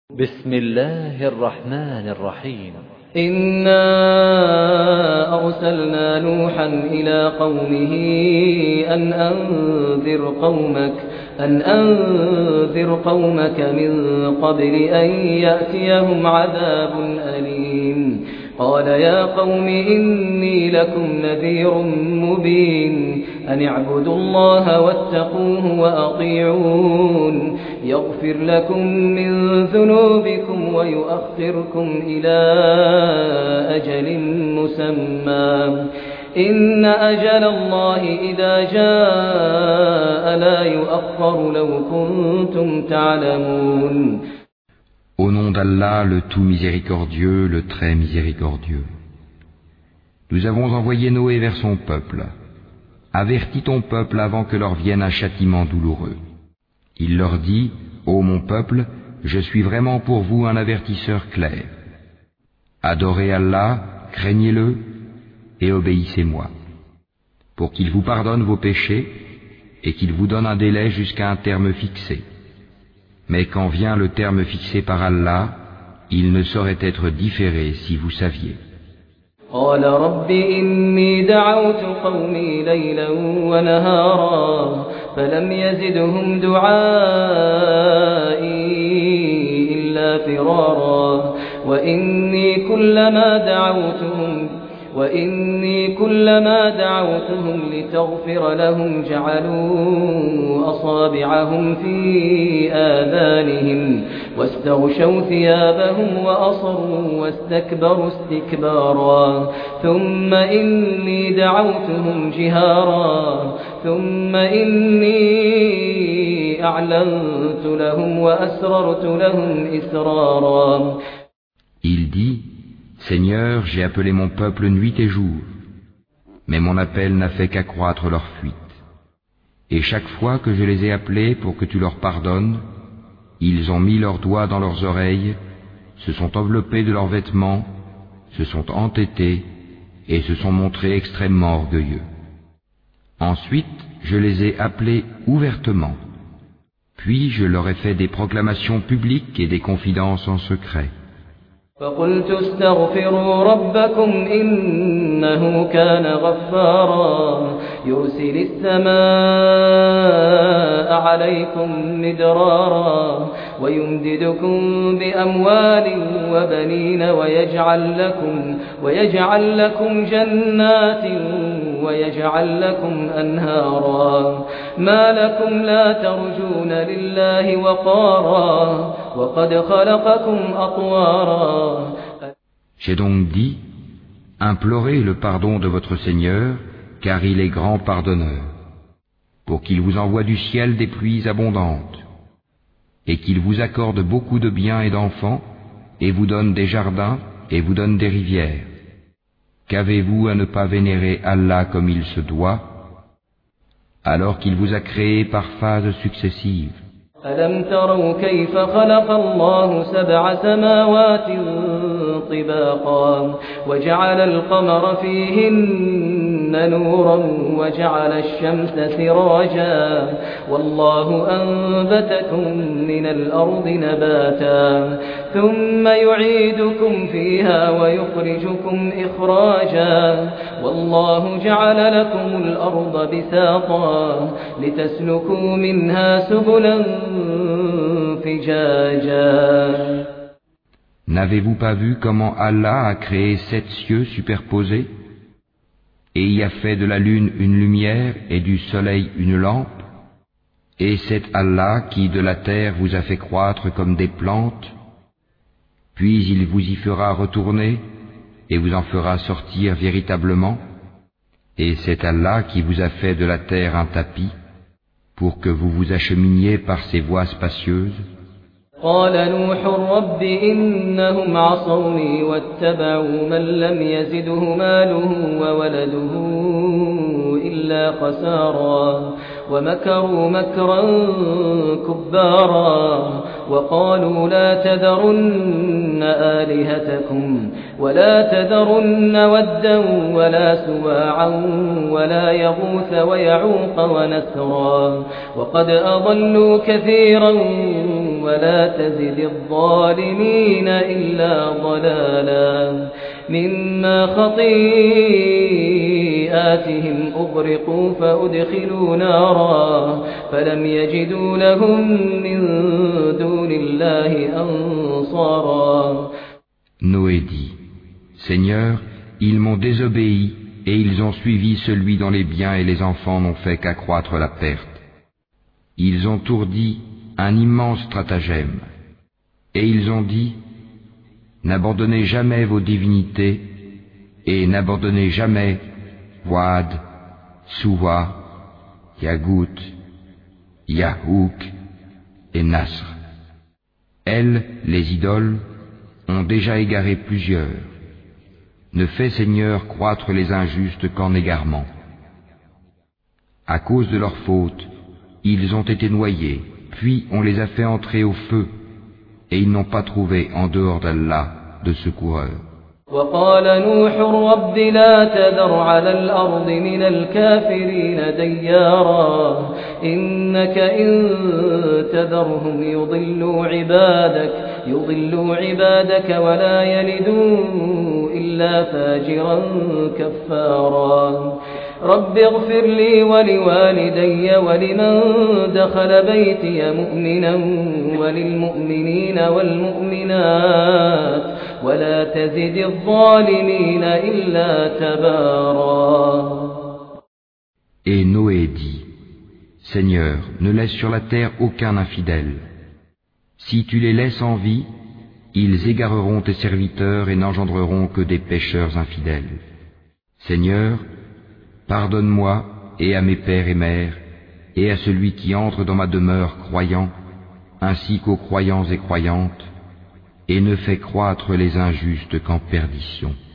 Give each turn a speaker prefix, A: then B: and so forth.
A: بسم الله الرحمن الرحيم.
B: إنا أرسلنا نوحا إلى قومه أن أنذر قومك من قبل أن يأتيهم عذاب أليم. قال يا قوم إني لكم نذير مبين أن اعبدوا الله واتقوه وأطيعون يغفر لكم من ذنوبكم ويؤخركم إلى أجل مسمى إن أجل الله إذا جاء لا يؤخر لو كنتم تعلمون.
C: Au nom d'Allah, le tout miséricordieux, le très miséricordieux. Nous avons envoyé Noé vers son peuple. Avertis ton peuple avant que leur vienne un châtiment douloureux. Il leur dit, ô mon peuple, je suis vraiment pour vous un avertisseur clair. Adorez Allah, craignez-le et obéissez-moi, pour qu'il vous pardonne vos péchés et qu'il vous donne un délai jusqu'à un terme fixé. Mais quand vient le terme fixé par Allah, il ne saurait être différé si vous saviez.
B: قال رب إني دعوت قومي ليلا ونهارا فلم يزدهم دعائي إلا فرارا وإني كلما دعوتهم لتغفر لهم جعلوا أصابعهم في آذانهم واستغشوا ثيابهم وأصروا واستكبروا استكبارا ثم إني دعوتهم جهارا ثم إني أعلنت لهم وأسررت لهم إسرارا.
C: Il dit, Seigneur, j'ai appelé mon peuple nuit et jour, mais mon appel n'a fait qu'accroître leur fuite. Et chaque fois que je les ai appelés pour que tu leur pardonnes, ils ont mis leurs doigts dans leurs oreilles, se sont enveloppés de leurs vêtements, se sont entêtés et se sont montrés extrêmement orgueilleux. Ensuite, je les ai appelés ouvertement, puis je leur ai fait des proclamations publiques et des confidences en secret.
B: فقلت استغفروا ربكم إنه كان غفارا يرسل السماء عليكم مدرارا ويمددكم بأموال وبنين ويجعل لكم جنات ويجعل لكم أنهارا ما لكم لا ترجون لله وقارا وقد خلقكم أطوارا.
C: J'ai donc dit, implorez le pardon de votre Seigneur, car il est grand pardonneur, pour qu'il vous envoie du ciel des pluies abondantes, et qu'il vous accorde beaucoup de biens et d'enfants, et vous donne des jardins, et vous donne des rivières. Qu'avez-vous à ne pas vénérer Allah comme il se doit, alors qu'il vous a créé par phases successives?
B: ألم تروا كيف خلق الله 7 سماوات طباقا وجعل القمر فيهن نورا وجعل الشمس سراجا والله أنبتكم من الأرض نباتا ثم يعيدكم فيها ويخرجكم إخراجا والله جعل لكم الأرض بساطا لتسلكوا منها سبلا.
C: N'avez-vous pas vu comment Allah a créé 7 cieux superposés et y a fait de la lune une lumière et du soleil une lampe? Et c'est Allah qui de la terre vous a fait croître comme des plantes, puis il vous y fera retourner et vous en fera sortir véritablement. Et c'est Allah qui vous a fait de la terre un tapis pour que vous vous acheminiez par ces voies spacieuses.
B: قال نوح رب إنهم عصوني واتبعوا من لم يزده ماله وولده إلا خسارا ومكروا مكرا كبارا وقالوا لا تذرن آلهتكم ولا تذرن ودا ولا سواعا ولا يغوث ويعوق ونسرا وقد أضلوا كثيرا ولا تزد الظالمين إلا ضلالا مما خطيئاتهم أغرقوا فأدخلوا نارا فلم يجدوا لهم من دون الله أنصارا.
C: Noé dit, Seigneur, ils m'ont désobéi et ils ont suivi celui dont les biens et les enfants n'ont fait qu'accroître la perte. Ils ont ourdi un immense stratagème. Et ils ont dit, n'abandonnez jamais vos divinités et n'abandonnez jamais Wad, Suwa, Yagout, Yahouk et Nasr. Elles, les idoles, ont déjà égaré plusieurs. Ne fais, Seigneur, croître les injustes qu'en égarement. À cause de leur faute, ils ont été noyés, puis on les a fait entrer au feu, et ils n'ont pas trouvé en dehors d'Allah de secoureur.
B: وقال نوح رب لا تذر على الأرض من الكافرين ديارا إنك إن تذرهم يضلوا عبادك ولا يلدوا إلا فاجرا كفارا. رب اغفر لي ولوالدي ولمن دخل بيتي مؤمنا وللمؤمنين والمؤمنات ولا تزد الظالمين إلا تبارا.
C: Et Noé dit, Seigneur, ne laisse sur la terre aucun infidèle. Si tu les laisses en vie, ils égareront tes serviteurs et n'engendreront que des pécheurs infidèles. Seigneur, pardonne-moi et à mes pères et mères, et à celui qui entre dans ma demeure croyant, ainsi qu'aux croyants et croyantes, et ne fais croître les injustes qu'en perdition.